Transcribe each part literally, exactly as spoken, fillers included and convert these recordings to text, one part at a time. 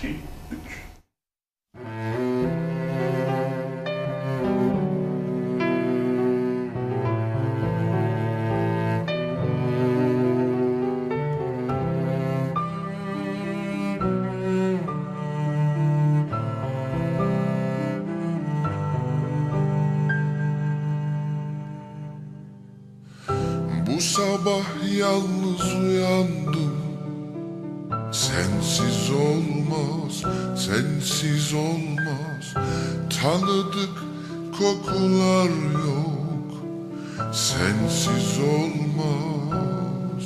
iki, üç. Bu sabah yalnız uyandım. Sensiz olmaz, sensiz olmaz. Tanıdık kokular yok, sensiz olmaz.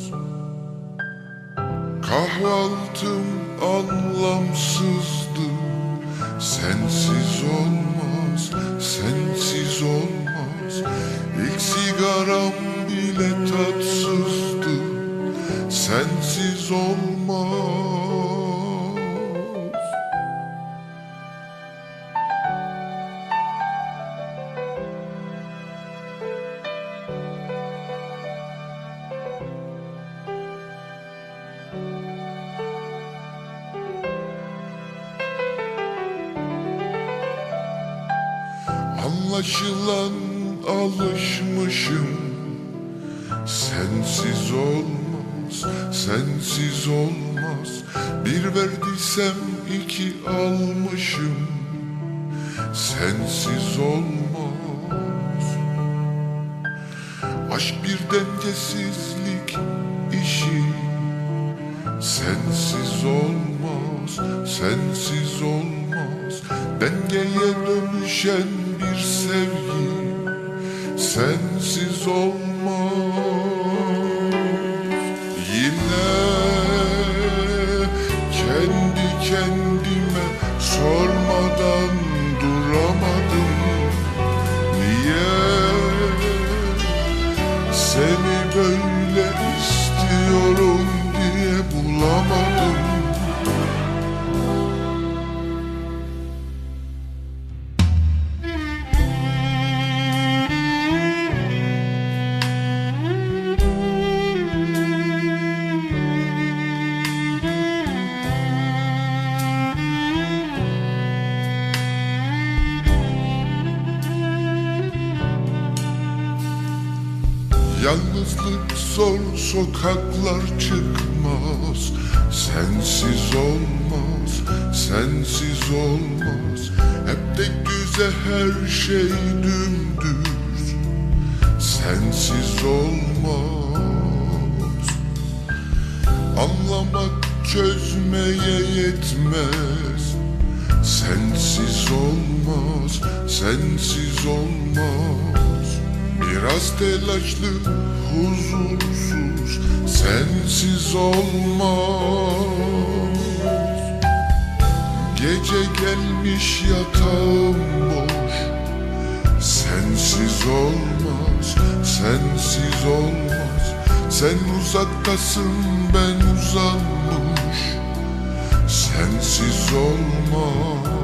Kahvaltım anlamsızdı. Sensiz olmaz, sensiz olmaz. İlk sigaram bile tatsızdı. Sensiz olmaz. Anlaşılan alışmışım. Sensiz olmaz, sensiz olmaz. Bir verdiysem iki almışım. Sensiz olmaz. Aşk bir dengesizlik işi. Sensiz olmaz, sensiz olmaz. Dengeye dönüşen bir sevgi. Sensiz olmaz. Yine kendi kendime sormadan duramadım. Niye seni böyle istiyorum diye bulamadım. Yalnızlık zor, sokaklar çıkmaz. Sensiz olmaz, sensiz olmaz. Hep de güzel, her şey dümdüz. Sensiz olmaz. Anlamak çözmeye yetmez. Sensiz olmaz, sensiz olmaz. Biraz telaşlı, huzursuz, sensiz olmaz. Gece gelmiş yatağım boş. Sensiz olmaz, sensiz olmaz. Sen uzaktasın, ben uzanmış. Sensiz olmaz.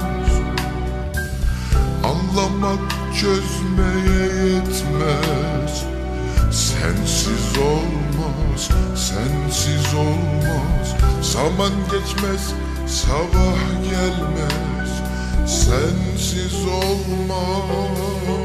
Anlamak çözmeye yetmez. Sensiz olmaz, sensiz olmaz. Zaman geçmez, sabah gelmez. Sensiz olmaz.